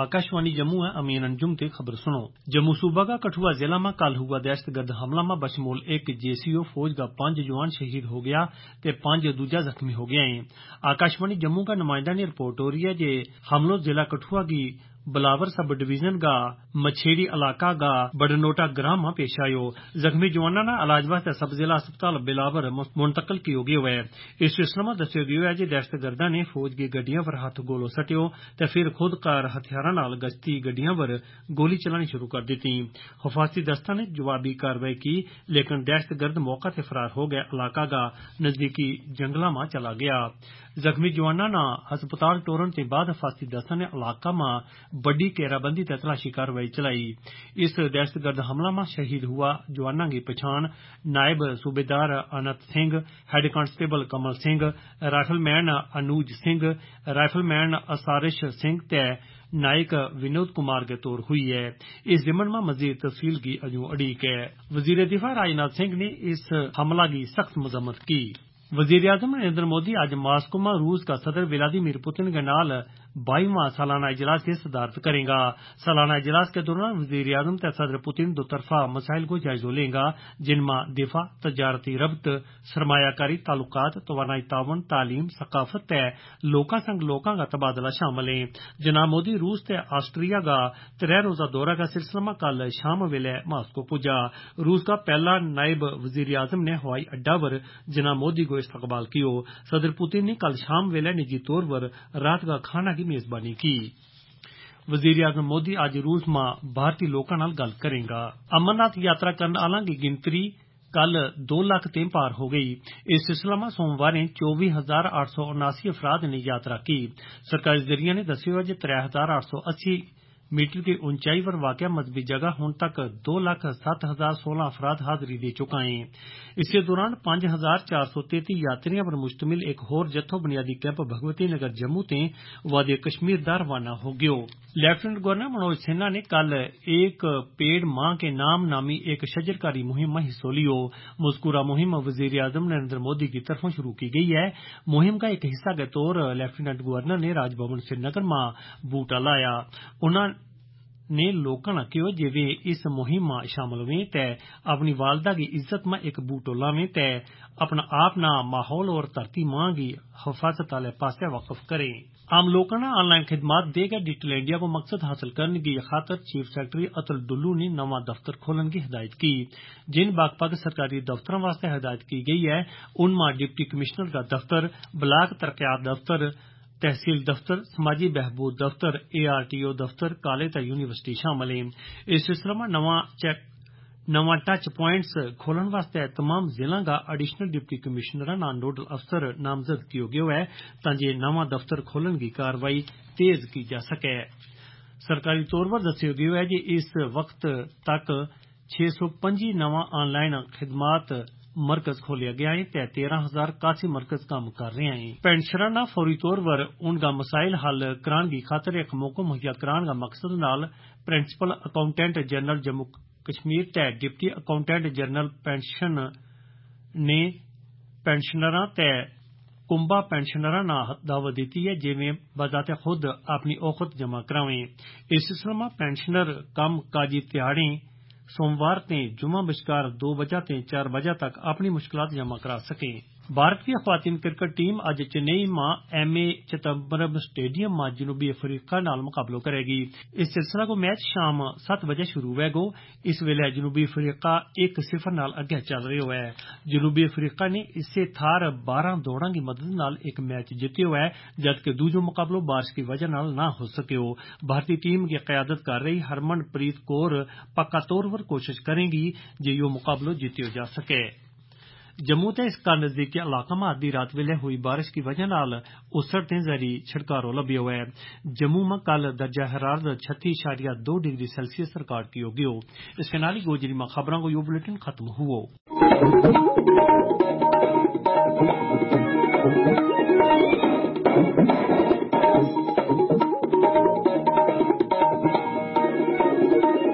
आकाशवाणी जम्मू है। अमीन अंजुम ते खबर सुनो। जम्मू सूबा का कठुआ जिला में कल हुआ दहशतगर्द हमला में बशमूल एक JCO फौज का 5 जवान शहीद हो गया ते 5 दूजा जख्मी हो गया है। आकाशवाणी जम्मू का नुमाइंदा ने रिपोर्ट हो रही है जे हमलों जिला कठुआ की बिलावर सब डिवीजन का मछेड़ी इलाका का बड़नोटा ग्राम में पेश आयो। जख्मी जवाना ना इलाज वास्ते सब जिला अस्पताल बिलावर मुंतकिल किया गया है। इस सिलसिले में दस्सिया गया है कि दहशतगर्दा ने फौज की गड्डियां पर हाथ गोलो सटियो ते फिर खुद कार हथियारों नाल गश्ती गड्डियां पर गोली चलानी शुरू कर दी। हिफाजती दस्ता ने जवाबी कार्रवाई की लेकिन दहशतगर्द मौका से फरार हो गया इलाका का नजदीकी जंगलों में चला गया। जख्मी जवाना ना अस्पताल टोरन के बाद हिफाजती दस्ता ने इलाका में बड़ी घेराबंदी ते तलाशी कार्रवाई चलाई। इस दहशतगर्द हमला में शहीद हुआ जवाना की पछाण नायब सूबेदार Anant Singh, head constable Kamal Singh, rifleman Anuj Singh, rifleman Asarish Singh ते नायक विनोद कुमार के तौर हुई है। इस जिमन में मजीद तफसील की अजू अड़ीक है। वजीर दिफा राजनाथ सिंह ने इस हमला की सख्त मजम्मत की। वजीर आजम नरेंद्र मोदी आज मास्को में रूस का सदर व्लादिमीर पुतिन के नाल 22वां सालाना इजलास की सदारत करेगा। सालाना इजलास के दौरान वजीर आजम ते सदर पुतिन दो तरफा मसाइल को जायजा लेगा जिनमें दिफा, तजारती रब्त, सरमायाकारी ताल्लुकात, तवानाई तावन, तालीम, सकाफत ते लोकां संग लोकां का तबादला शामिल है। जनाब मोदी रूस ते ऑस्ट्रिया का 3 रोजा दौरा का सिलसिला में कल शाम वेले मास्को पुजा। रूस का पहला नायब वजीर आजम ने हवाई अड्डा पर जनाब मोदी को इस्तकबाल किया। सदर पुतिन ने कल शाम वेले निजी तौर पर रात का खाना की मेजबानी की। वजीर आजम मोदी आज रूस में भारतीय लोगों नाल गल करेगा। अमरनाथ यात्रा करने वालों की गिनती कल 2 लाख ते पार हो गई। इस सिलसिले में सोमवार 24,879 अफराद ने यात्रा की। सरकारी जरिया ने दस्सिया जे 3,880 मीटर की ऊंचाई पर वाक़या मजहबी जगह हुण तक 2,07,016 अफराद हाजिरी दे चुका है। इसी दौरान 5,433 यात्रियों पर मुश्तमिल एक होर जत्थो बुनियादी कैंप भगवती नगर जम्मू ते वादी कश्मीर दा रवाना हो गयो। लेफ्टिनेंट गवर्नर मनोज सिन्हा ने कल एक पेड़ मां के नाम नामी एक शजरकारी मुहिम में हिस्सा लियो। मज़कूरा मुहिम वजीर आजम नरेंद्र मोदी की तरफों शुरू की गई है। मुहिम का एक हिस्सा के तौर लेफ्टिनेंट गवर्नर ने राजभवन श्रीनगर में बूटा लाया। उन्होंने ने लोकां ने कहो जे वे इस मुहिम में शामिल हों ते अपनी वालदा की इज्जत में एक बूटो लावें ते अपना आप ना माहौल और धरती मां की हिफाजत आले पासे वक्फ करें। आम लोगों ने ऑनलाइन खिदमात देकर डिजिटल इंडिया को मकसद हासिल करने की खातर चीफ सेक्रेटरी अतुल डुल्लू ने नवा दफ्तर खोलने की हिदायत की। जिन बागपत सरकारी दफ्तरों वास्ते हिदायत की गई है उनमें डिप्टी कमिश्नर का दफ्तर, ब्लाक तरक्यात दफ्तर, तहसील दफ्तर, समाजी बहबूद दफ्तर, ARTO दफ्तर, कॉलेज ते यूनिवर्सिटी शामिल हैं। इस सिलसिले में नवा टच पॉइंट्स खोलने वास्ते तमाम जिलों का एडिशनल डिप्टी कमिश्नर ना नोडल अफसर नामजद किया गया है ताकि नवा दफ्तर खोलने की कार्रवाई तेज की जा सके। सरकारी तौर पर दस्सिया गया है कि इस वक्त तक 625 नवा ऑनलाइन खिदमात मरकज खोलिया गया है ते 13,081 मरकज काम कर रहे हैं। पेंशनर ना फौरी तौर पर उनका मसाइल हल कराने की खातर एक मौका मुहैया कराने का मकसद नाल principal accountant general Jammu Kashmir ते डिप्टी अकाउंटेंट जनरल पेंशन ने पेंशनर ते कुंबा पेंशनर ना दावत दी है जिन्हें बजाते खुद अपनी औखत जमा करावें। इस सिलसिले में पेंशनर कम काजी तिहाड़े सोमवार ते जुमा बश्कार 2 बजे ते 4 बजे तक अपनी मुश्किलात जमा करा सकें। भारत की ख्वातीन क्रिकेट टीम आज चेन्नई में MA चिदम्बरम स्टेडियम में जनूबी अफ्रीका नाल मुकाबलो करेगी। इस सिलसिला को मैच शाम 7 बजे शुरू होगा। इस वेले जनूबी अफ्रीका 1-0 नाल अगे चल रहा है। जनूबी अफ्रीका ने इसे थार 12 दौड़ां की मदद नाल एक मैच जीत्यो है जबकि दूजो मुकाबलो बारिश की वजह नाल ना हो सको। भारतीय टीम की क़यादत कर रही हरमनप्रीत कौर पक्का तौर पर कोशिश करेगी जे यो मुकाबलो जीत्यो जा सके। जम्मू ते इसका नजदीकी इलाका में आधी रात वेले हुई बारिश की वजह नाल उसर ते जरी छिड़कारो लभ्यो है। जम्मू में कल दर्जा हरारत 36.2 डिग्री सेल्सियस रिकॉर्ड किया गयो। इसके नाल ही गोजरी में खबरों को यो बुलेटिन खत्म हुआ।